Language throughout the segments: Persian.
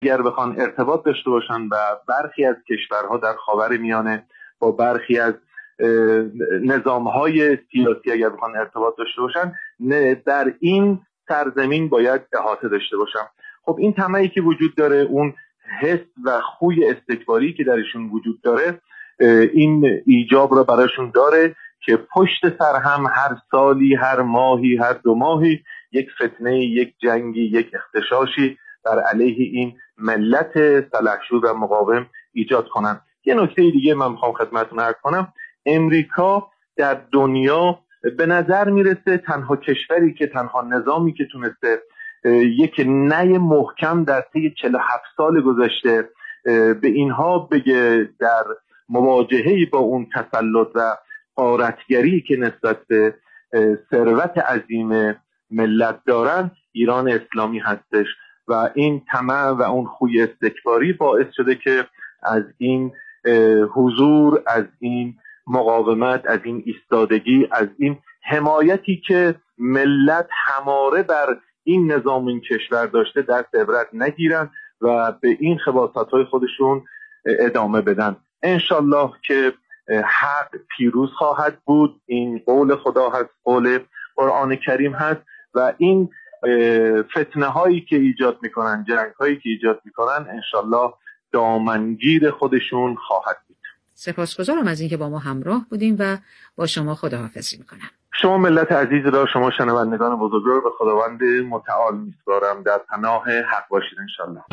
اگر بخوان ارتباط داشته باشن و برخی از کشورها در خاورمیانه با برخی از نظام‌های سیاسی اگر بخوان ارتباط داشته باشن، در این سرزمین باید احاطه داشته باشن. خب این طمعی که وجود داره، اون حس و خوی استکباری که درشون وجود داره، این ایجاب را براشون داره که پشت سر هم هر سالی، هر ماهی، هر 2 ماهی یک فتنه، یک جنگی، یک اختشاشی بر علیه این ملت سلحشور و مقاوم ایجاد کنن. یه نکته دیگه من میخوام خدمتتون عرض کنم. امریکا در دنیا به نظر میرسه تنها کشوری که، تنها نظامی که تونسته یک نی محکم در طی 47 سال گذشته به اینها بگه در مواجهه با اون تسلط و غارتگری که نسبت به ثروت عظیم ملت دارن، ایران اسلامی هستش و این طمع و اون خوی استکباری باعث شده که از این حضور، از این مقاومت، از این ایستادگی، از این حمایتی که ملت هماره بر این نظام این کشور داشته دست عبرت نگیرن و به این خباثت‌های خودشون ادامه بدن. انشالله که حق پیروز خواهد بود. این قول خدا هست، قول قرآن کریم هست و این فتنه هایی که ایجاد میکنن، جنگ هایی که ایجاد میکنن، انشالله دامنگیر خودشون خواهد بود. سپاسگزارم از اینکه با ما همراه بودیم و با شما خداحافظی میکنم. شما ملت عزیز را، شما شنوندگان بزرگوار، به خداوند متعال میسپارم. در پناه حق باشید انشالله.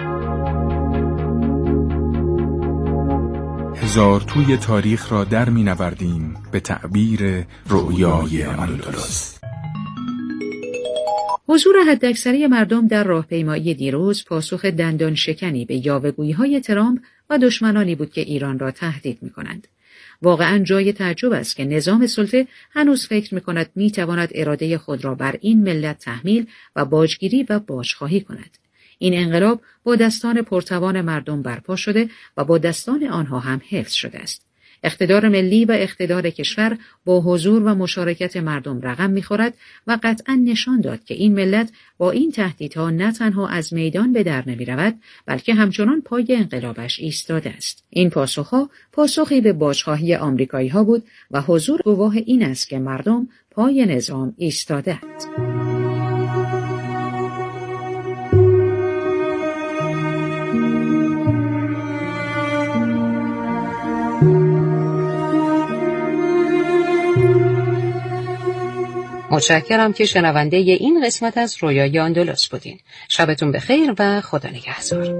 هزار توی تاریخ را در می نوردیم به تعبیر رؤیای اندلس. حضور حداکثری مردم در راهپیمایی دیروز پاسخ دندان شکنی به یاوه‌گویی‌های ترامپ و دشمنانی بود که ایران را تهدید می‌کنند. واقعاً جای تعجب است که نظام سلطه هنوز فکر می‌کند می‌تواند اراده خود را بر این ملت تحمیل و باجگیری و باجخواهی کند. این انقلاب با دستان پرتوان مردم برپا شده و با دستان آنها هم حفظ شده است. اقتدار ملی و اقتدار کشور با حضور و مشارکت مردم رقم می‌خورد و قطعاً نشان داد که این ملت با این تهدیدها نه تنها از میدان به در نمی‌رود، بلکه همچنان پای انقلابش ایستاده است. این پاسخها پاسخی به باجخواهی آمریکایی‌ها بود و حضور گواه این است که مردم پای نظام ایستاده‌اند. متشکرم که شنونده این قسمت از رویای اندلس بودین. شبتون بخیر و خدا نگهدار.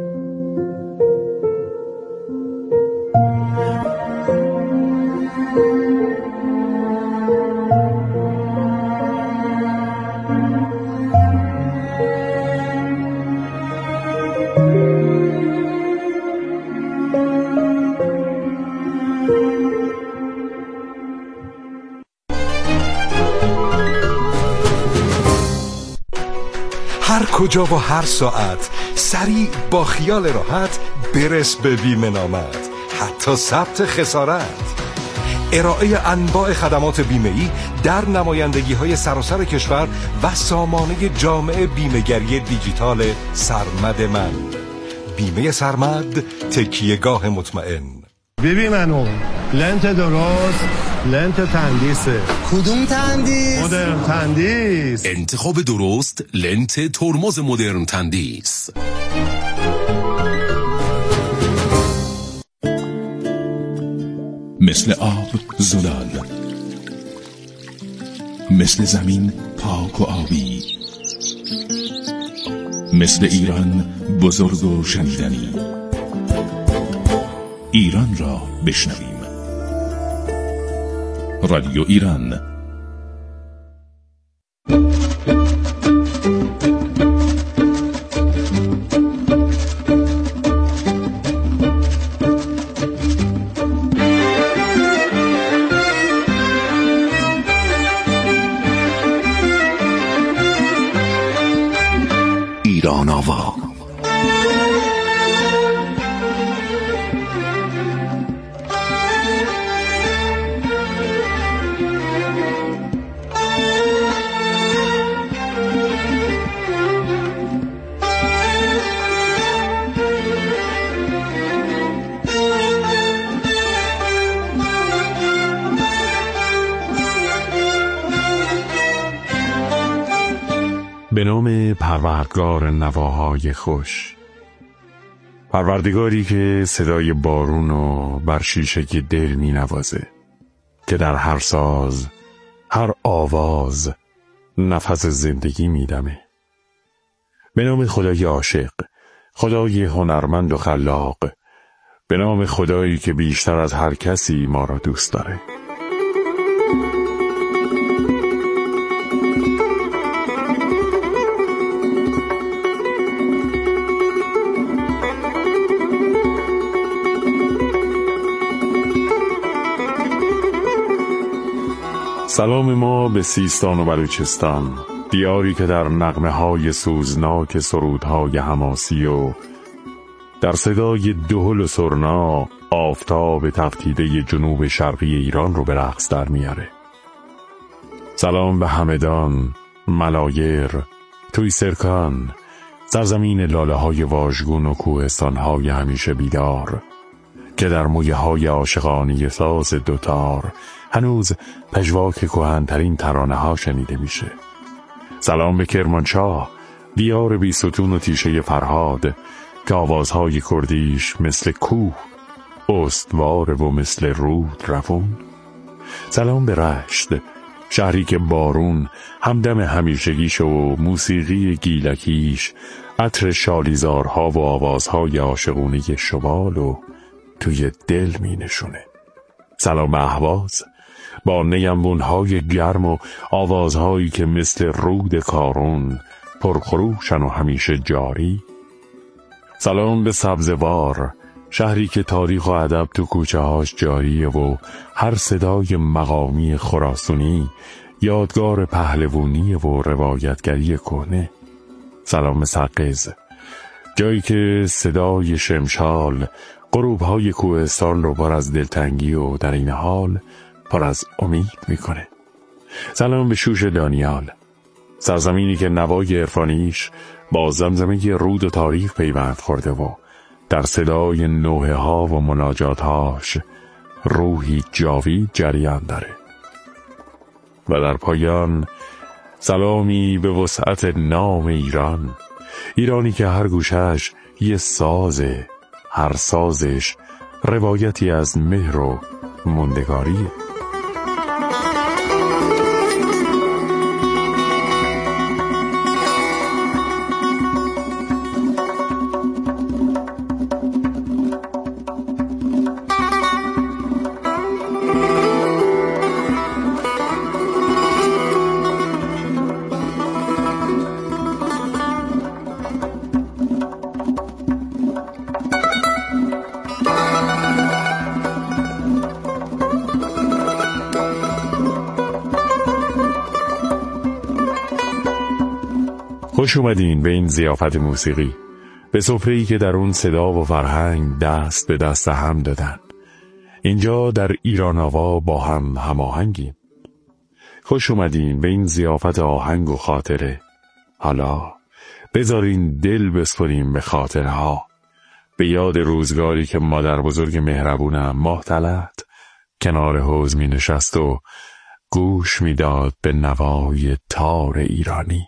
هر کجا و هر ساعت سریع با خیال راحت برس به بیمه نامت، حتی ثبت خسارت. ارائه انواع خدمات بیمه‌ای در نمایندگی‌های سراسر کشور و سامانه جامع بیمه‌گری دیجیتال سرمد من. بیمه سرمد، تکیهگاه مطمئن. ببین منو لنت درست، لنت تندیسه. کدوم تندیس؟ مدرن تندیس. انتخاب درست، لنت ترمز مدرن تندیس. مثل آب زلال، مثل زمین پاک و آبی، مثل ایران بزرگ و شنیدنی. ایران را بشنویم. رادیو ایران. ایران آوا. به نام پروردگار نواهای خوش، پروردگاری که صدای بارونو بر شیشه دل می نوازه، که در هر ساز، هر آواز نفس زندگی می دمه. به نام خدای عاشق، خدای هنرمند و خلاق، به نام خدایی که بیشتر از هر کسی ما را دوست داره. سلام ما به سیستان و بلوچستان، دیاری که در نغمه‌های سوزناک سرودهای حماسی و در صدای دهل و سرنا آفتاب تفتیده جنوب شرقی ایران رو به رقص در میاره. سلام به همدان، ملایر، تویسرکان، سرزمین لاله‌های واژگون و کوهستان‌های همیشه بیدار که در مویه‌های عاشقانه ساز دوتار هنوز پژواک کهن‌ترین ترانه‌ها شنیده میشه. سلام به کرمانشاه، دیار بی ستون و تیشه فرهاد که آوازهای کردیش مثل کوه استوار و مثل رود روون. سلام به رشت، شهری که بارون همدم همیشگیش و موسیقی گیلکیش عطر شالیزارها و آوازهای عاشقونه شمال و توی دل می نشونه. سلام به اهواز، با نیمبونهای گرم و آوازهایی که مثل رود کارون پرخروشن و همیشه جاری. سلام به سبزوار، شهری که تاریخ و ادب تو کوچه هاش جاریه و هر صدای مقامی خراسانی یادگار پهلوانی و روایتگری کهنه. سلام به سقز، جایی که صدای شمشال غروب‌های کوهستان رو پر از دلتنگی و در این حال پر از امید میکنه. سلام به شوش دانیال، سرزمینی که نوای عرفانیش با زمزمه رود و تاریخ پیوند خورده و در صدای نوحه ها و مناجاتهاش روحی جاوید جریان داره. و در پایان سلامی به وسعت نام ایران، ایرانی که هر گوشش یه سازه، هر سازش روایتی از مهر و موندگاریه. خوش اومدین به این ضیافت موسیقی، به سفره‌ای که در اون صدا و فرهنگ دست به دست هم دادن. اینجا در ایران آوا با هم هماهنگیم. خوش اومدین به این ضیافت آهنگ و خاطره. حالا بذارین دل بسپریم به خاطره ها، به یاد روزگاری که مادر بزرگ مهربونم ماه طلعت کنار حوض می نشست و گوش می داد به نوای تار ایرانی.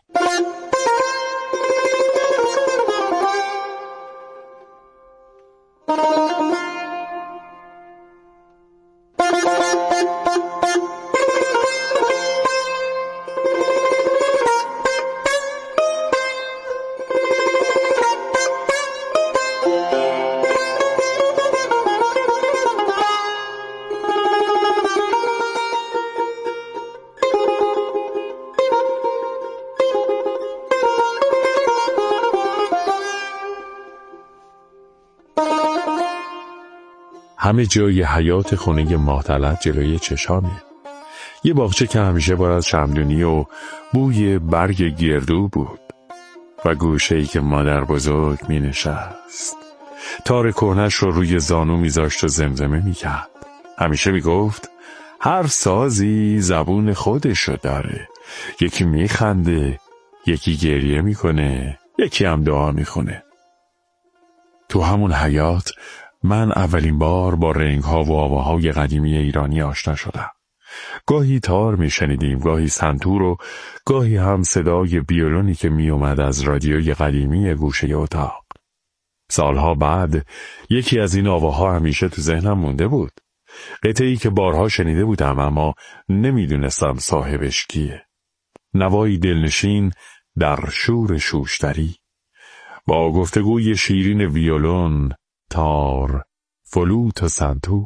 همه جای حیات خونه ماه‌طلعت جلوی چشامه. یه باغچه که همیشه پر از شمعدونی و بوی برگ گردو بود و گوشه‌ای که مادر بزرگ می نشست، تار کهنش رو روی زانو میذاشت و زمزمه میکرد. همیشه میگفت هر سازی زبون خودشو داره، یکی میخنده، یکی گریه میکنه، یکی هم دعا میخونه. تو همون حیات من اولین بار با رنگ‌ها و آواهای قدیمی ایرانی آشنا شدم. گاهی تار میشنیدیم، گاهی سنتور و گاهی هم صدای ویولونی که میومد از رادیوی قدیمی گوشه اتاق. سالها بعد یکی از این آواها همیشه تو ذهنم مونده بود. قطعه‌ای که بارها شنیده بودم اما نمیدونستم صاحبش کیه. نوایی دلنشین در شور شوشتری با گفتگوی شیرین ویولون، تار، فلوت و سنتور.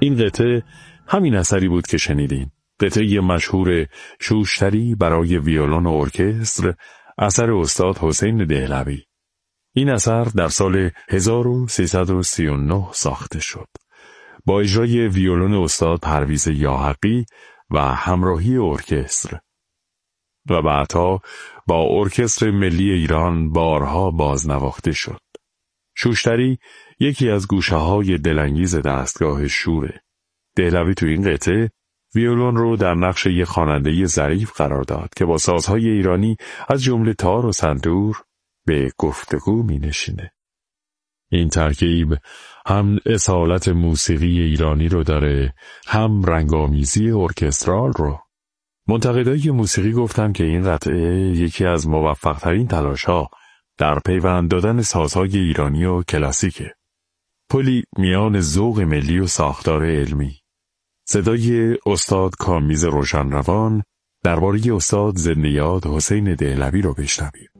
این قطعه همین اثری بود که شنیدین. قطعه مشهور شوشتری برای ویولون و ارکستر، اثر استاد حسین دهلوی. این اثر در سال 1339 ساخته شد. با اجرای ویولون استاد پرویز یاحقی و همراهی ارکستر و بعدها با ارکستر ملی ایران بارها بازنواخته شد. شوشتری یکی از گوشه‌های دلانگیز دستگاه شوره. دهلوی تو این قطعه ویولون رو در نقش یک خواننده ظریف قرار داد که با سازهای ایرانی از جمله تار و سنتور به گفتگو می‌نشینه. این ترکیب هم اصالت موسیقی ایرانی رو داره، هم رنگامیزی ارکسترال رو. منتقدای موسیقی گفتن که این قطعه یکی از موفق‌ترین تلاش‌ها در پیوند دادن سازهای ایرانی و کلاسیکه. پلی میان ذوق ملی و ساختار علمی. صدای استاد کامیز روشنروان درباره استاد زنده‌یاد حسین دهلوی رو بشنویم.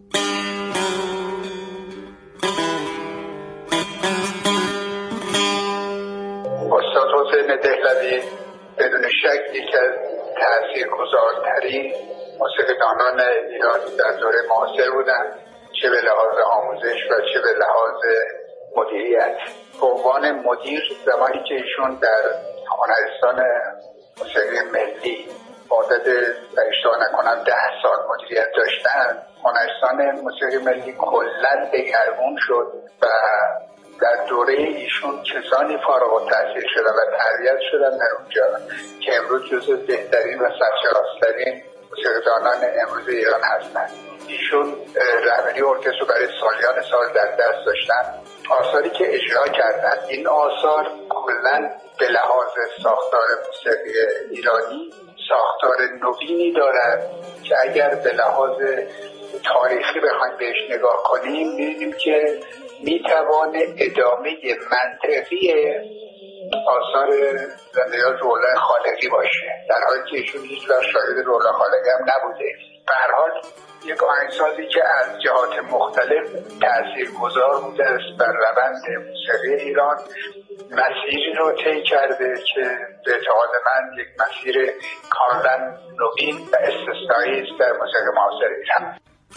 استاد حسین دهلوی بدون شک یکی از تأثیرگذارترین موسیقیدانان ایرانی در دوره معاصر بودند، چه به لحاظ آموزش و چه به لحاظ مدیریت. به عنوان مدیر زمانی که ایشون در هنرستان موسیقی ملی مدت اشتباه نکنم 10 سال مدیریت داشتن، هنرستان موسیقی ملی کلاً دگرگون شد و در دوره ایشون کسانی فارغ التحصیل شدن و تربیت شدن در اونجا که امروز جزو بهترین و سرشناسترین موسیقیدانان امروز ایران هستند. ایشون رهبری ارکستر برای سالیان سال در دست داشتن. آثاری که اجرا کردن، این آثار کلاً به لحاظ ساختار موسیقی ایرانی ساختار نوینی دارد که اگر به لحاظ تاریخی بخوایم بهش نگاه کنیم می‌بینیم که میتوانه ادامه منطقی آثار زنده‌یاد رولا خالقی باشه، در حالی که ایشون هیچ وقت شاهد رولا خالقی هم نبوده. به هر حال یک آهنگسازی که از جهات مختلف تاثیرگذار بوده است بر روند موسیقی ایران، مسیری رو طی کرده که به اعتقاد من یک مسیر کاملا نوین و استثنایی است در موسیقی معاصر ایران.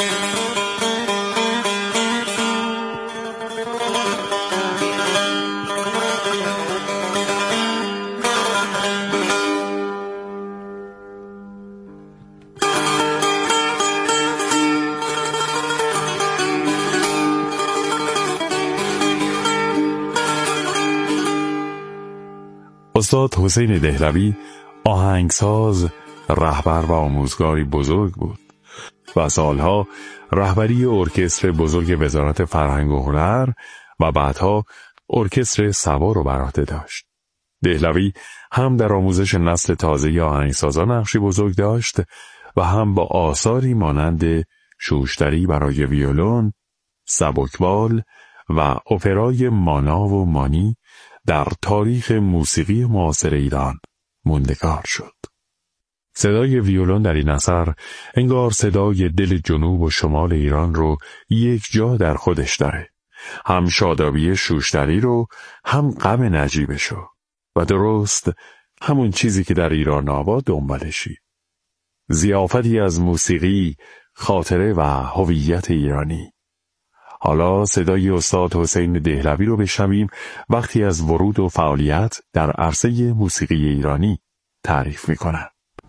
استاد حسین دهلوی آهنگساز، رهبر و آموزگاری بزرگ بود و سالها رهبری ارکستر بزرگ وزارت فرهنگ و هنر و بعدها ارکستر سوا رو بر عهده داشت. دهلوی هم در آموزش نسل تازه آهنگسازان نقشی بزرگ داشت و هم با آثاری مانند شوشتری برای ویولون، سبکبال و اپرای مانا و مانی در تاریخ موسیقی معاصر ایران موندگار شد. صدای ویولون در این اثر انگار صدای دل جنوب و شمال ایران رو یک جا در خودش داره. هم شادابی شوشتری رو، هم غم نجیبشو و درست همون چیزی که در ایران آباد دنبالشی. ضیافتی از موسیقی، خاطره و هویت ایرانی. حالا صدای استاد حسین دهلوی رو بشنویم وقتی از ورود و فعالیت در عرصه موسیقی ایرانی تعریف می‌کنند.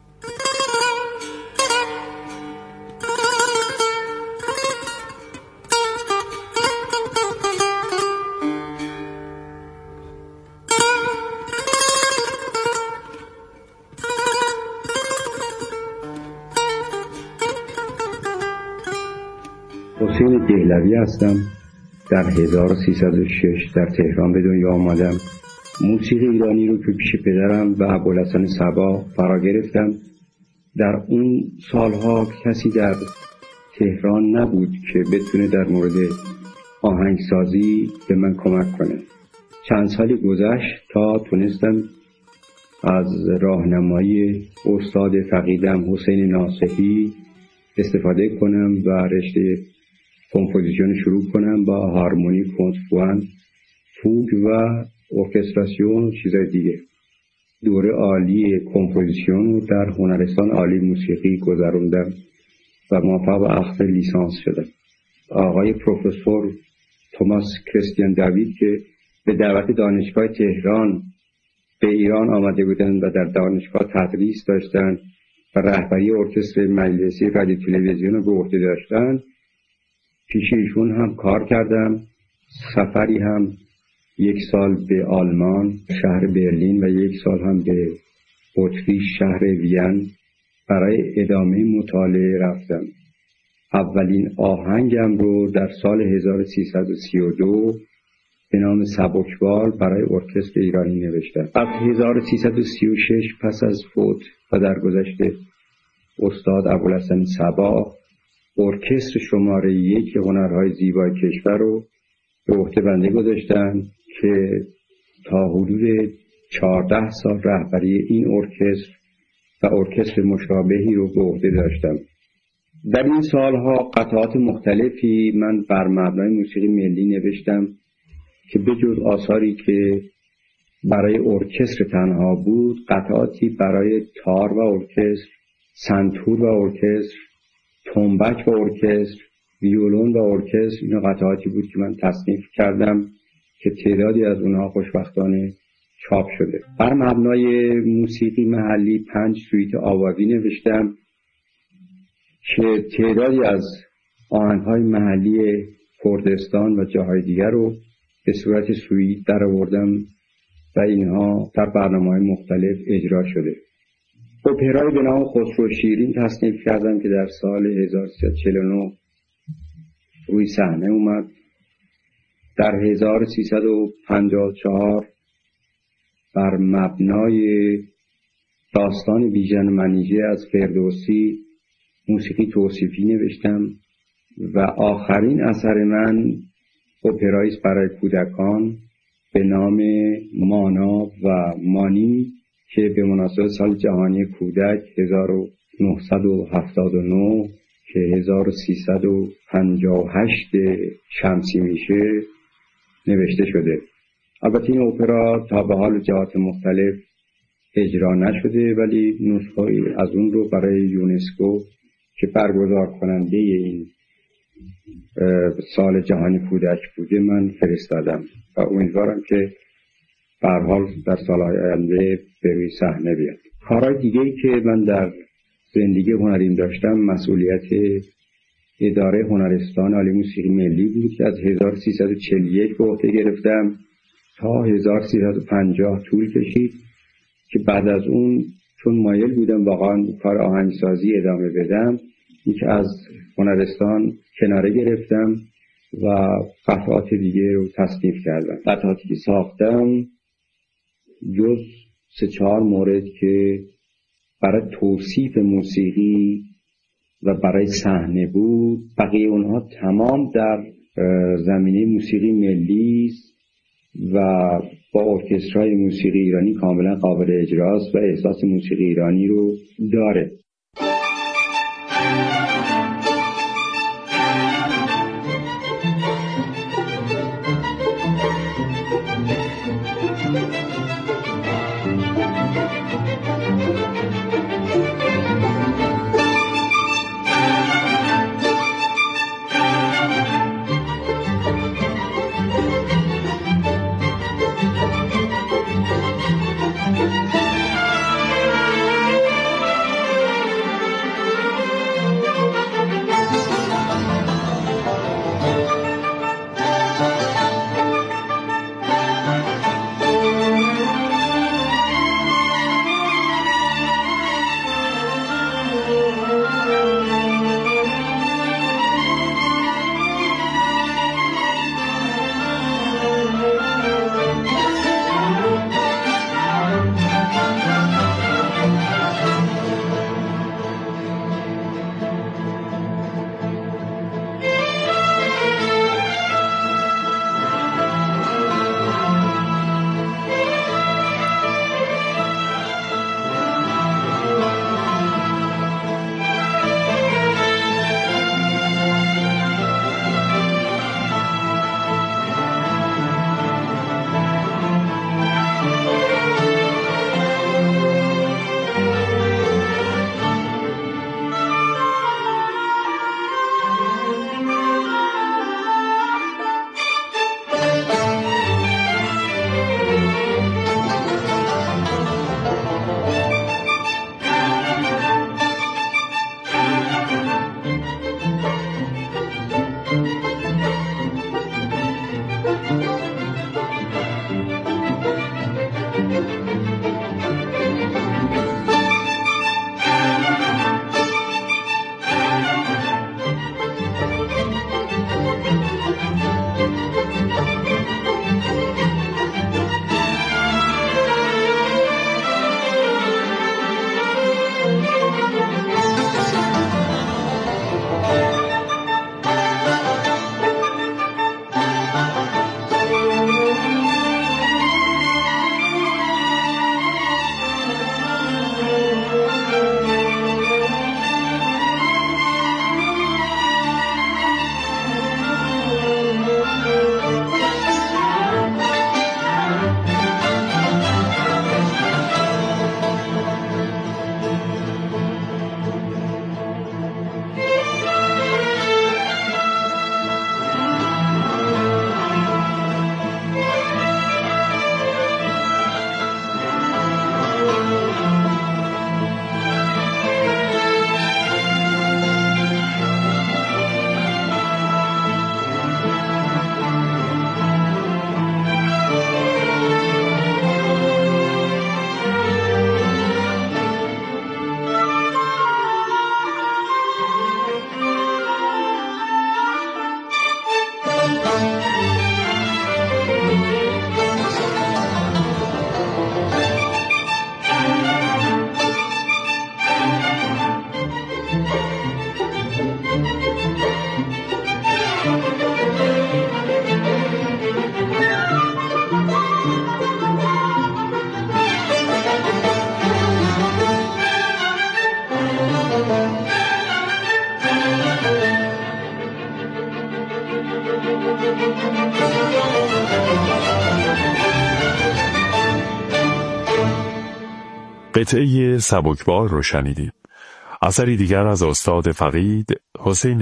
حسین دهلوی هستم. در 1306 در تهران به دنیا آمدم. موسیقی ایرانی رو که پیش پدرم و ابوالحسن صبا فرا گرفتم. در اون سالها کسی در تهران نبود که بتونه در مورد آهنگسازی به من کمک کنه. چند سالی گذشت تا تونستم از راهنمایی استاد فقیدم حسین ناصحی استفاده کنم و رشته کمپوزیشن شروع کنم با هارمونی، کنترپوان، فوگ و ارکستراسیون و چیزای دیگه. دوره عالی کمپوزیسیون رو در هنرستان عالی موسیقی گذروندم و موفق به اخذ لیسانس شدم. آقای پروفسور توماس کریستیان دوید که به دعوت دانشگاه تهران به ایران آمده بودند و در دانشگاه تدریس داشتند و رهبری ارکستر مجلسی رادیو تلویزیون رو به عهده داشتند، پیش ایشون هم کار کردم. سفری هم 1 سال به آلمان شهر برلین و 1 سال هم به اتریش شهر وین برای ادامه مطالعه رفتم. اولین آهنگم رو در سال 1332 به نام سبکبال برای ارکستر ایرانی نوشتم. از 1336 پس از فوت و درگذشت استاد ابوالحسن صبا، ارکستر شماره 1 هنرهای زیبای کشور رو به عهده بنده گذاشتن که تا حدود 14 سال رهبری این ارکستر و ارکستر مشابهی رو به عهده داشتم. در این سالها قطعات مختلفی من بر مبنای موسیقی ملی نوشتم که به جز آثاری که برای ارکستر تنها بود، قطعاتی برای تار و ارکستر، سنتور و ارکستر، تنبک و ارکستر، ویولون و ارکستر، این قطعاتی بود که من تصنیف کردم که تعدادی از اونها خوشبختانه چاپ شده. بر مبنای موسیقی محلی 5 سویت آوازی نوشتم که تعدادی از آهنگ‌های محلی کردستان و جاهای دیگر رو به صورت سویت درآوردم و اینها در برنامه‌های مختلف اجرا شده. اپرای به نام خسرو شیرین تصنیف کردم که در سال 1349 روی صحنه اومد. در 1354 بر مبنای داستان بیژن منیژه از فردوسی موسیقی توصیفی نوشتم و آخرین اثر من اپرایی است برای کودکان به نام مانا و مانی که به مناسبت سال جهانی کودک 1979 که 1358 شمسی میشه نوشته شده. البته این اپرا تا به حال جهات مختلف اجرا نشده، ولی نسخه‌ای از اون رو برای یونسکو که برگزار کننده این سال جهانی کودک بوده من فرستادم و امیدوارم که به هر حال در سال‌های آینده به روی صحنه بیاد. کارهای دیگه‌ای که من در زندگی هنریم داشتم مسئولیت اداره هنرستان عالی موسیقی ملی بود که از 1341 به عهده گرفتم تا 1350 طول کشید که بعد از اون چون مایل بودم واقعا کار آهنگسازی ادامه بدم، یک از هنرستان کناره گرفتم و قطعات دیگه رو تصنیف کردم. قطعاتی که ساختم جز 3-4 مورد که برای توصیف موسیقی و برای صحنه بود، بقیه اونها تمام در زمینه موسیقی ملی و با ارکسترهای موسیقی ایرانی کاملا قابل اجراست و احساس موسیقی ایرانی رو داره. قطعه سبکبار رو شنیدیم. اثری دیگر از استاد فقید حسین